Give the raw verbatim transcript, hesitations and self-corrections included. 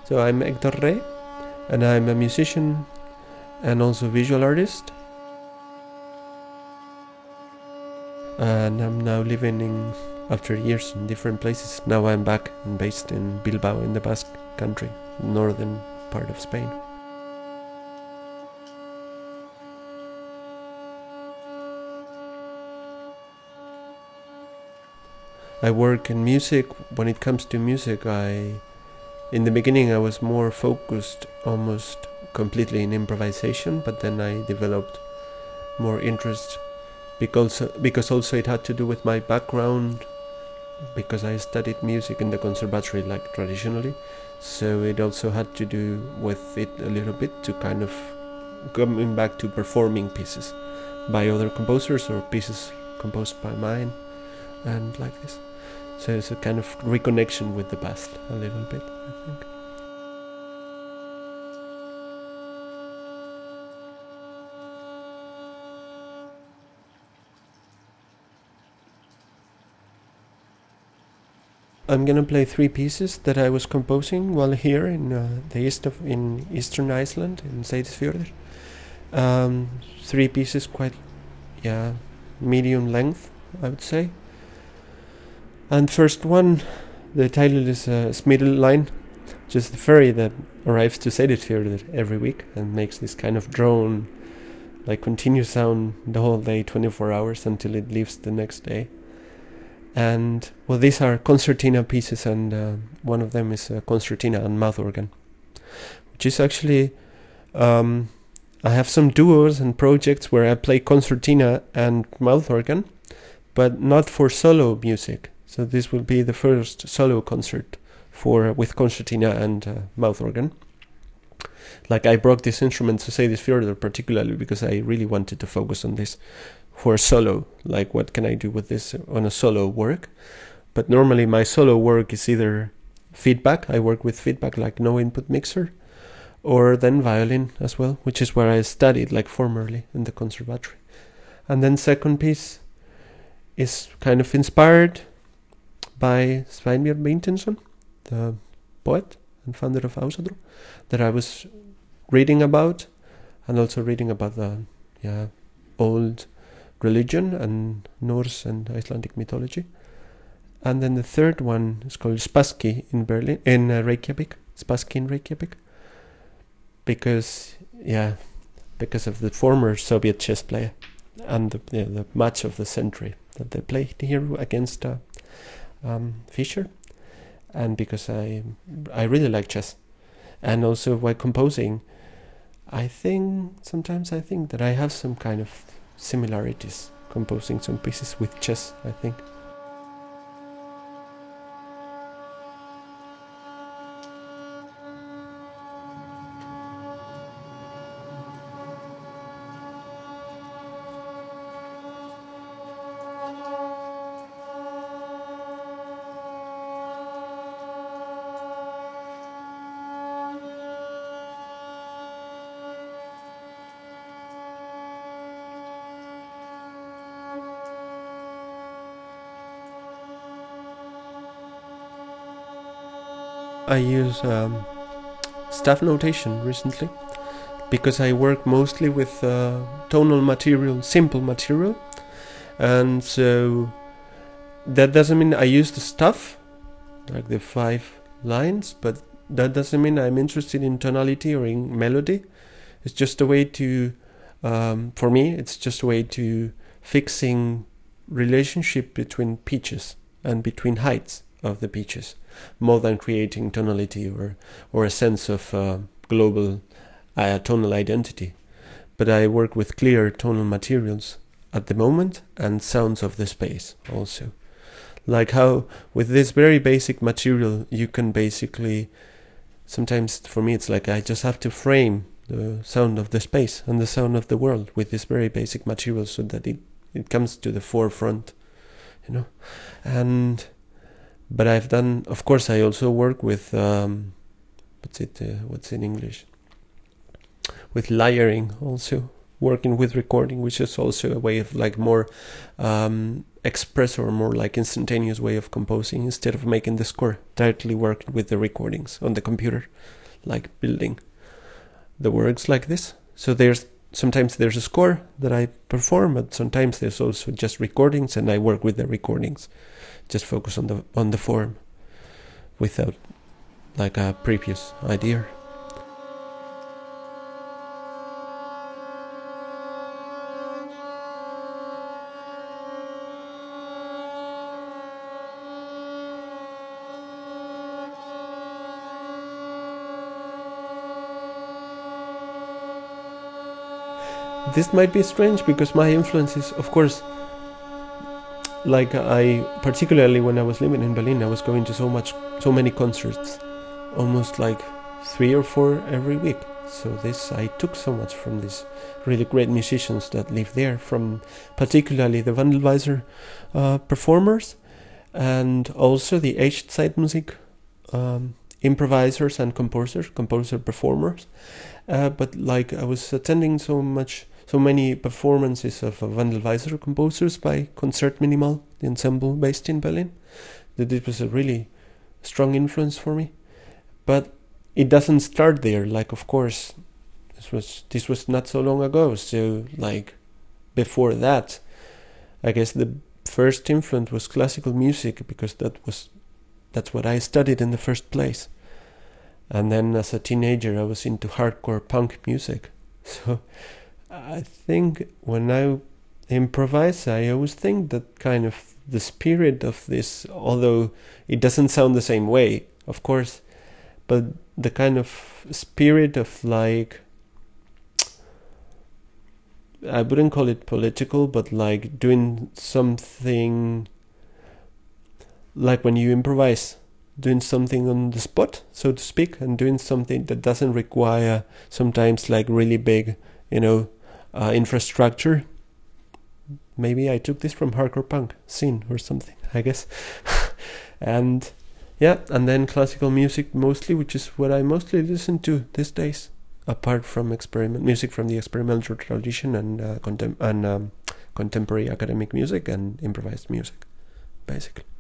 So I'm Hector Rey, and I'm a musician and also visual artist. And I'm now living in, after years in different places. Now I'm back and based in Bilbao in the Basque country, northern part of Spain. I work in music. When it comes to music, I, in the beginning, I was more focused almost completely in improvisation, but then I developed more interest because because also it had to do with my background, because I studied music in the conservatory like traditionally, so it also had to do with it a little bit to kind of coming back to performing pieces by other composers or pieces composed by mine and like this. So it's a kind of reconnection with the past a little bit, I think. I'm gonna play three pieces that I was composing while here in uh, the east of in eastern Iceland in Seyðisfjörður. Um, three pieces, quite yeah, medium length, I would say. And first one, the title is uh, Smidl Line, just the ferry that arrives to Seyðisfjörður every week and makes this kind of drone, like continuous sound the whole day, twenty-four hours until it leaves the next day. And well, these are concertina pieces, and uh, one of them is a concertina and mouth organ, which is actually um, I have some duos and projects where I play concertina and mouth organ, but not for solo music. So this will be the first solo concert for with concertina and uh, mouth organ. Like I brought this instrument to Seyðisfjörður particularly because I really wanted to focus on this for a solo, like what can I do with this on a solo work. But normally my solo work is either feedback, I work with feedback like no input mixer, or then violin as well, which is where I studied like formerly in the conservatory. And then second piece is kind of inspired by Sveinbjörn Beinteinsson, the poet and founder of Ásatrú, that I was reading about, and also reading about the yeah old religion and Norse and Icelandic mythology. And then the third one is called Spassky in Berlin, in uh, Reykjavik, Spassky in Reykjavik, because yeah, because of the former Soviet chess player and the, yeah, the match of the century that they played here against uh, um, Fischer, and because I I really like chess, and also while composing, I think sometimes I think that I have some kind of similarities composing some pieces with chess, I think. I use um, staff notation recently because I work mostly with uh, tonal material, simple material, and so that doesn't mean I use the stuff, like the five lines, but that doesn't mean I'm interested in tonality or in melody. It's just a way to, um, for me, it's just a way to fixing relationship between pitches and between heights of the pitches, more than creating tonality or or a sense of uh, global uh, tonal identity. But I work with clear tonal materials at the moment and sounds of the space also. Like how with this very basic material you can basically, sometimes for me it's like I just have to frame the sound of the space and the sound of the world with this very basic material so that it, it comes to the forefront, you know. And but I've done, of course, I also work with um, what's it? Uh, what's in English? With layering also, working with recording, which is also a way of like more um, express or more like instantaneous way of composing, instead of making the score, directly working with the recordings on the computer, like building the works like this. So there's sometimes there's a score that I perform, but sometimes there's also just recordings, and I work with the recordings, just focus on the on the form without like a previous idea. This might be strange because my influence is, of course, like I, particularly when I was living in Berlin, I was going to so much, so many concerts, almost like three or four every week. So this, I took so much from these really great musicians that live there, from particularly the Wandelweiser uh, performers, and also the Echtzeitmusik um, improvisers and composers, composer performers. Uh, but like I was attending so much, so many performances of uh, Wandelweiser composers by Concert Minimal, the ensemble based in Berlin, that it was a really strong influence for me. But it doesn't start there. Like, of course, this was this was not so long ago. So like before that, I guess the first influence was classical music, because that was that's what I studied in the first place. And then as a teenager, I was into hardcore punk music. So I think when I improvise, I always think that kind of the spirit of this, although it doesn't sound the same way, of course, but the kind of spirit of like, I wouldn't call it political, but like doing something, like when you improvise, doing something on the spot, so to speak, and doing something that doesn't require sometimes like really big, you know, uh, infrastructure. Maybe I took this from hardcore punk scene or something, I guess. And yeah, and then classical music mostly, which is what I mostly listen to these days, apart from experiment music from the experimental tradition and uh, contem- and um, contemporary academic music and improvised music, basically.